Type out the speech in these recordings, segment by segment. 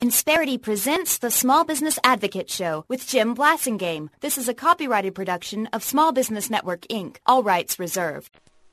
Insperity presents the Small Business Advocate Show with Jim Blasingame. This is a copyrighted production of Small Business Network, Inc. All rights reserved.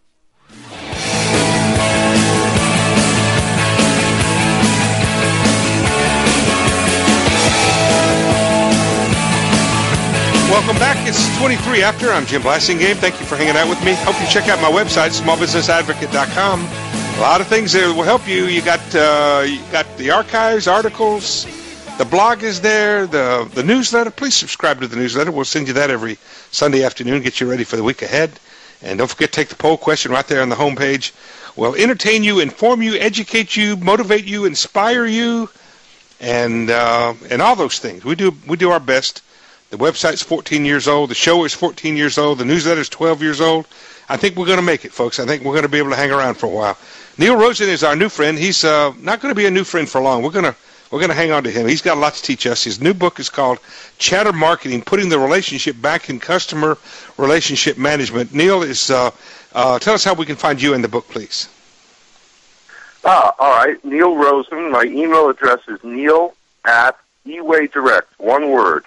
Welcome back. It's 23 after. I'm Jim Blasingame. Thank you for hanging out with me. Hope you check out my website, smallbusinessadvocate.com. A lot of things there will help you. You got the archives, articles, the blog is there, the newsletter. Please subscribe to the newsletter. We'll send you that every Sunday afternoon, get you ready for the week ahead. And don't forget to take the poll question right there on the homepage. We'll entertain you, inform you, educate you, motivate you, inspire you, and all those things. We do our best. The website's 14 years old. The show is 14 years old. The newsletter's 12 years old. I think we're going to make it, folks. I think we're going to be able to hang around for a while. Neil Rosen is our new friend. He's not going to be a new friend for long. We're going to hang on to him. He's got a lot to teach us. His new book is called Chatter Marketing: Putting the Relationship Back in Customer Relationship Management. Neil, tell us how we can find you in the book, please. All right. Neil Rosen. My email address is neil@ewaydirect, one word,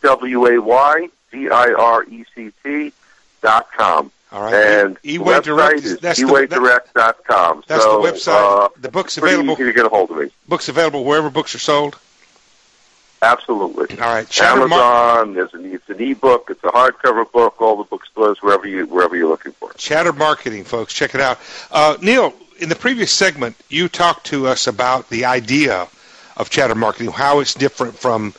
EWAYDIRECT.com. All right. And eWay Direct is ewaydirect.com. That's the website. The book's available. Pretty easy to get a hold of me. Book's available wherever books are sold. Absolutely. All right. Amazon. It's an ebook. It's a hardcover book. All the bookstores, wherever you're looking for it. Chatter Marketing, folks. Check it out. Neil, in the previous segment, you talked to us about the idea of chatter marketing, how it's different from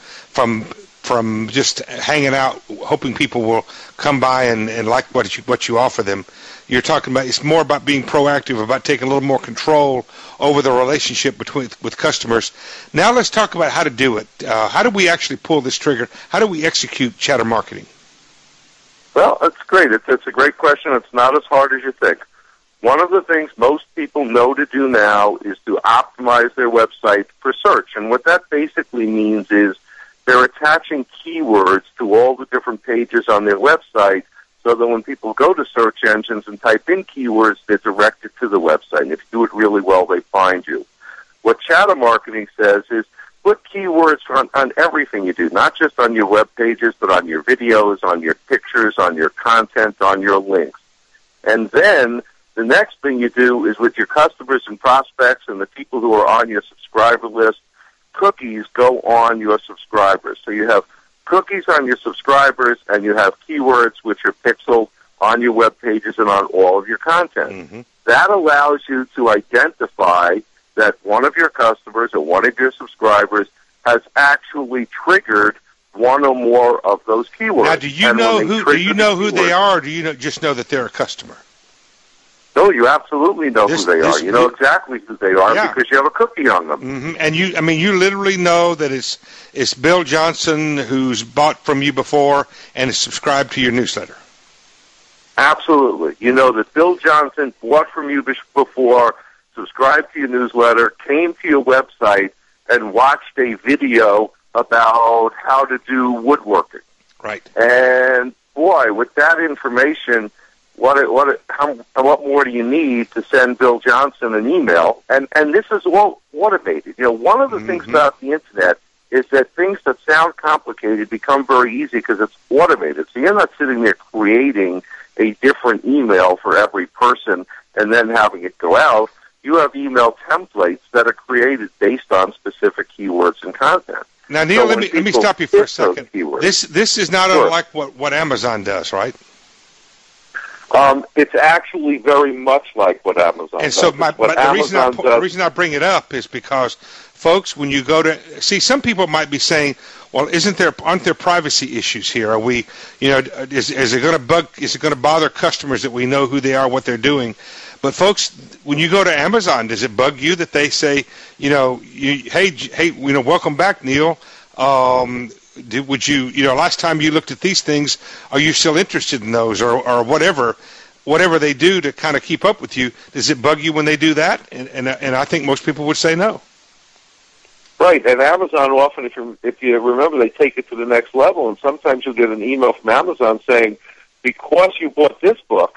just hanging out, hoping people will come by and like what you offer them. You're talking about it's more about being proactive, about taking a little more control over the relationship with customers. Now let's talk about how to do it. How do we actually pull this trigger? How do we execute chatter marketing? Well, that's great. It's a great question. It's not as hard as you think. One of the things most people know to do now is to optimize their website for search. And what that basically means is they're attaching keywords to all the different pages on their website so that when people go to search engines and type in keywords, they're directed to the website. And if you do it really well, they find you. What chatter marketing says is put keywords on everything you do, not just on your web pages, but on your videos, on your pictures, on your content, on your links. And then the next thing you do is with your customers and prospects and the people who are on your subscriber list, cookies go on your subscribers. So you have cookies on your subscribers and you have keywords which are pixeled on your web pages and on all of your content. Mm-hmm. That allows you to identify that one of your customers or one of your subscribers has actually triggered one or more of those keywords. Now, do you know who they are, or do you just know that they're a customer? No, you absolutely know who they are. You know exactly who they are because you have a cookie on them. Mm-hmm. And you literally know that it's Bill Johnson who's bought from you before and is subscribed to your newsletter. Absolutely. You know that Bill Johnson bought from you before, subscribed to your newsletter, came to your website, and watched a video about how to do woodworking. Right. And boy, with that information, what more do you need to send Bill Johnson an email? And this is all automated. You know, one of the things about the Internet is that things that sound complicated become very easy because it's automated. So you're not sitting there creating a different email for every person and then having it go out. You have email templates that are created based on specific keywords and content. Now, Neil, let me stop you for a second. This is not unlike what Amazon does, right? It's actually very much like what Amazon does. And so the reason I bring it up is because, folks, when you go to see, some people might be saying, "Well, aren't there privacy issues here? Are we, is it going to bother customers that we know who they are, what they're doing?" But folks, when you go to Amazon, does it bug you that they say, hey, welcome back, Neil. Would you, last time you looked at these things, are you still interested in those, or whatever they do to kind of keep up with you? Does it bug you when they do that? And I think most people would say no. Right, and Amazon often, if you remember, they take it to the next level, and sometimes you'll get an email from Amazon saying, because you bought this book,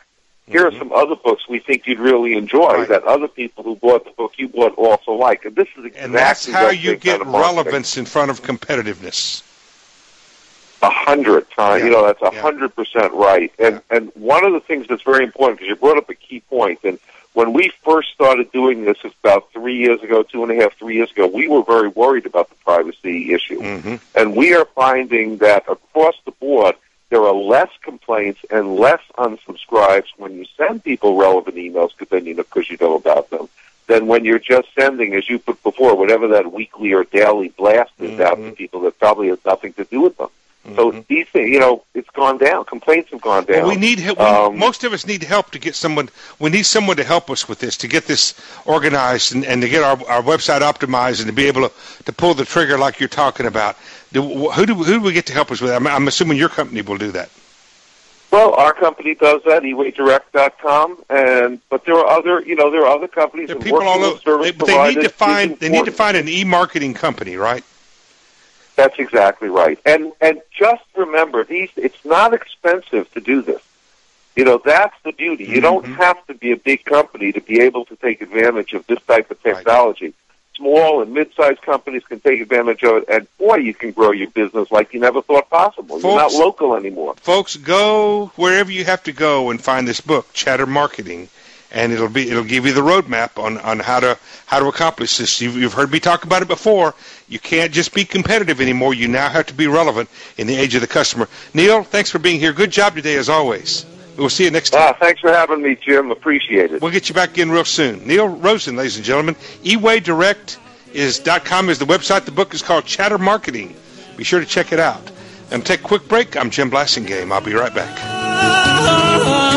Here are some other books we think you'd really enjoy that other people who bought the book you bought also like. And this is exactly and that's how you get kind of relevance in front of competitiveness. 100 times. Yeah. That's 100% right. And one of the things that's very important, because you brought up a key point, and when we first started doing this about 3 years ago, 2.5, 3 years ago, we were very worried about the privacy issue. Mm-hmm. And we are finding that across the board, there are less complaints and less unsubscribes when you send people relevant emails because you know about them, than when you're just sending, as you put before, whatever that weekly or daily blast is out to people that probably has nothing to do with them. So these things, it's gone down. Complaints have gone down. Well, we need help. Most of us need help to get someone. We need someone to help us with this, to get this organized and to get our website optimized and to be able to pull the trigger like you're talking about. Who do we get to help us with that? I'm assuming your company will do that. Well, our company does that, ewaydirect.com, but there are other, there are other companies. There are people all over. But they need to find an e-marketing company, right? That's exactly right. And just remember, it's not expensive to do this. That's the beauty. You don't have to be a big company to be able to take advantage of this type of technology. Right. Small and mid-sized companies can take advantage of it, and boy, you can grow your business like you never thought possible. You're not local anymore. Folks, go wherever you have to go and find this book, Chatter Marketing, and it'll give you the roadmap on how to accomplish this. You've heard me talk about it before. You can't just be competitive anymore. You now have to be relevant in the age of the customer. Neil, thanks for being here. Good job today, as always. We'll see you next time. Thanks for having me, Jim. Appreciate it. We'll get you back in real soon. Neil Rosen, ladies and gentlemen. ewaydirect.com is the website. The book is called Chatter Marketing. Be sure to check it out. I'm going to take a quick break. I'm Jim Blasingame. I'll be right back.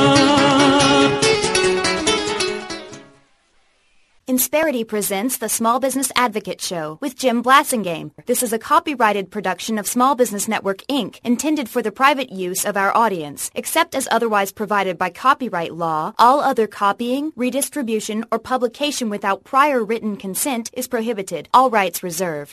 Insperity presents the Small Business Advocate Show with Jim Blasingame. This is a copyrighted production of Small Business Network, Inc., intended for the private use of our audience. Except as otherwise provided by copyright law, all other copying, redistribution, or publication without prior written consent is prohibited. All rights reserved.